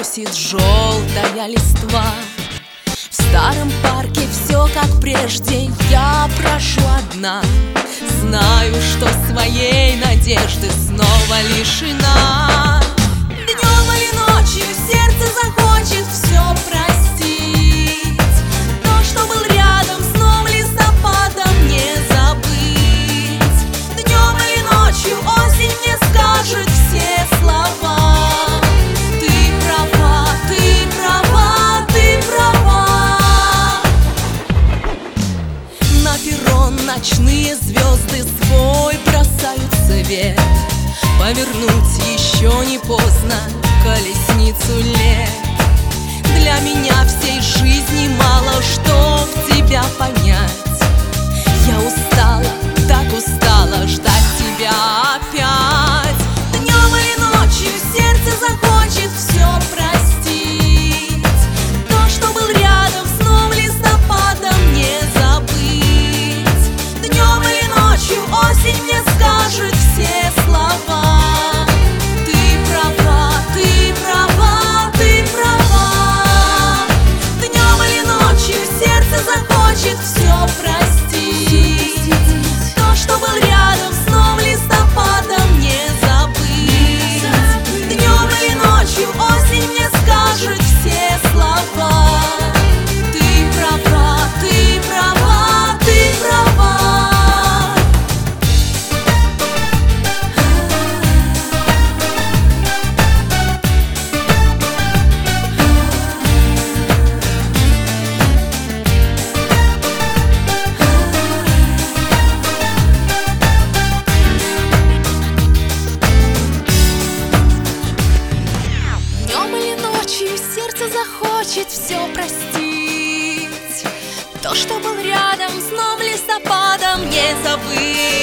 бросит желтая листва. В старом парке все как прежде, я прошу одна. Знаю, что своей надежды снова лишена. Днем или ночью сердце захочет все простить. То, что был рядом с новым листопадом, не забыть. Днем или ночью осень мне скажет все слова. Ты права, ты права, ты права. На перрон ночные звезды свой бросают свет. Повернуть еще не поздно колесницу лет. Для меня всей жизни мало, чтоб тебя понять. Я устала, так устала ждать тебя опять. Днем или ночью сердце захочет все простить. То, что был рядом с новым листопадом, не забыть. Днем или ночью осень мне скажет все слова. Ты права, ты права, ты права. Днем или ночью сердце захочет все простить. То, что был рядом с новым листопадом, не забыть. Днем или ночью осень мне скажет все слова. Ты права, ты права, ты права. Сердце захочет все простить. То, что был рядом с новым листопадом, не забыть.